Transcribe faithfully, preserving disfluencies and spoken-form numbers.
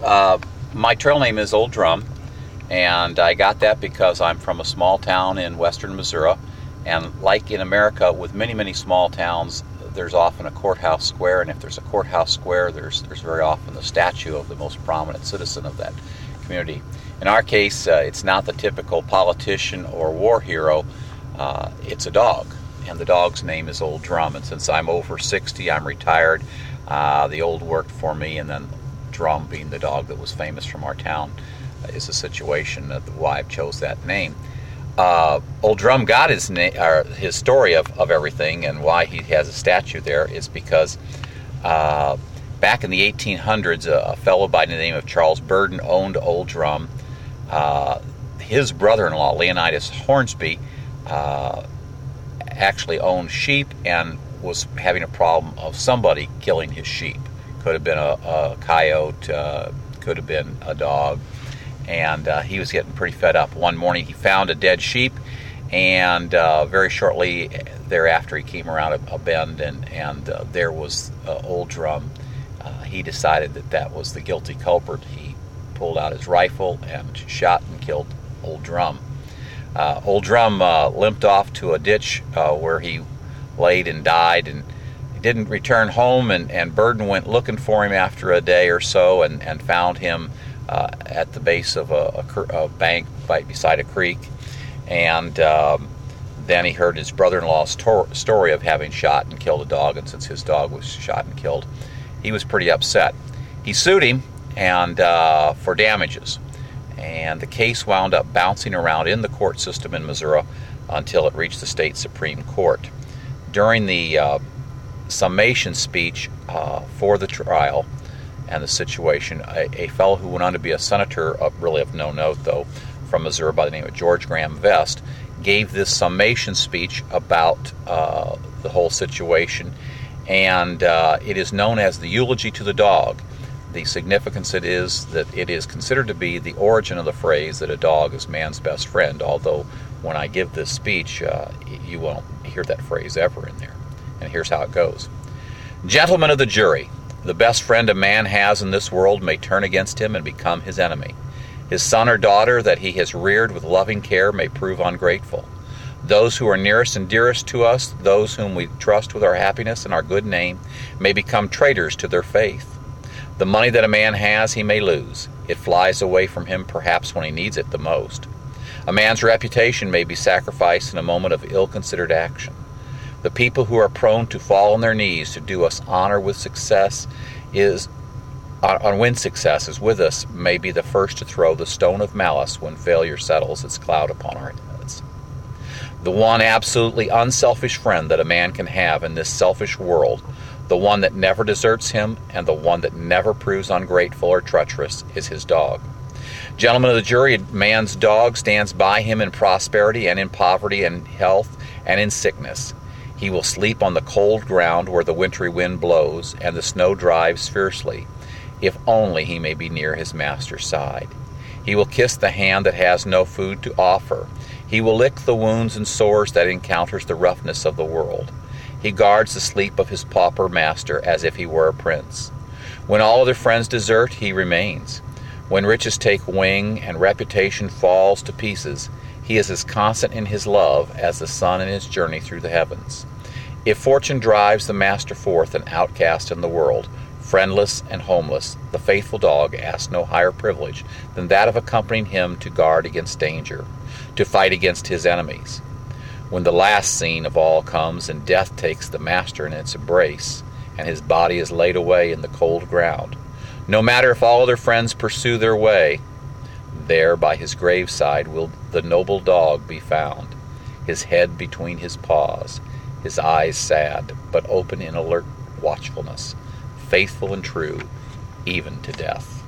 Uh, my trail name is Old Drum, and I got that because I'm from a small town in western Missouri, and like in America, with many, many small towns, there's often a courthouse square, and if there's a courthouse square, there's there's very often the statue of the most prominent citizen of that community. In our case, uh, it's not the typical politician or war hero. Uh, it's a dog, and the dog's name is Old Drum. And since I'm over sixty, I'm retired. Uh, the old worked for me, and then Drum, being the dog that was famous from our town, uh, is a situation of why I've chose that name. Uh, Old Drum got his na- or his story of, of everything, and why he has a statue there is because uh, back in the eighteen hundreds, a, a fellow by the name of Charles Burden owned Old Drum. Uh, his brother-in-law, Leonidas Hornsby, uh, actually owned sheep and was having a problem of somebody killing his sheep. Could have been a, a coyote, uh, could have been a dog, and uh, he was getting pretty fed up. One morning he found a dead sheep, and uh, very shortly thereafter he came around a, a bend, and, and uh, there was uh, Old Drum. Uh, he decided that that was the guilty culprit. He pulled out his rifle and shot and killed Old Drum. Uh, Old Drum uh, limped off to a ditch uh, where he laid and died, and he didn't return home, and, and Burden went looking for him after a day or so, and, and found him uh, at the base of a, a, a bank right beside a creek. And um, then he heard his brother-in-law's tor- story of having shot and killed a dog, and since his dog was shot and killed, he was pretty upset. He sued him and uh, for damages, and the case wound up bouncing around in the court system in Missouri until it reached the state Supreme Court. During the uh, summation speech uh, for the trial and the situation, a, a fellow who went on to be a senator, uh, really of no note though, from Missouri by the name of George Graham Vest, gave this summation speech about uh, the whole situation, and uh, it is known as the eulogy to the dog. The significance it is that it is considered to be the origin of the phrase that a dog is man's best friend, although when I give this speech, uh, you won't hear that phrase ever in there. And here's how it goes. Gentlemen of the jury, the best friend a man has in this world may turn against him and become his enemy. His son or daughter that he has reared with loving care may prove ungrateful. Those who are nearest and dearest to us, those whom we trust with our happiness and our good name, may become traitors to their faith. The money that a man has he may lose. It flies away from him perhaps when he needs it the most. A man's reputation may be sacrificed in a moment of ill-considered action. The people who are prone to fall on their knees to do us honor with success is, on when success is with us, may be the first to throw the stone of malice when failure settles its cloud upon our heads. The one absolutely unselfish friend that a man can have in this selfish world, the one that never deserts him, and the one that never proves ungrateful or treacherous, is his dog. Gentlemen of the jury, a man's dog stands by him in prosperity and in poverty and health and in sickness. He will sleep on the cold ground where the wintry wind blows and the snow drives fiercely, if only he may be near his master's side. He will kiss the hand that has no food to offer. He will lick the wounds and sores that encounters the roughness of the world. He guards the sleep of his pauper master as if he were a prince. When all other friends desert, he remains. When riches take wing and reputation falls to pieces, he is as constant in his love as the sun in his journey through the heavens. If fortune drives the master forth an outcast in the world, friendless and homeless, the faithful dog asks no higher privilege than that of accompanying him to guard against danger, to fight against his enemies. When the last scene of all comes and death takes the master in its embrace, and his body is laid away in the cold ground, no matter if all other friends pursue their way, there by his graveside will the noble dog be found, his head between his paws, his eyes sad, but open in alert watchfulness, faithful and true, even to death.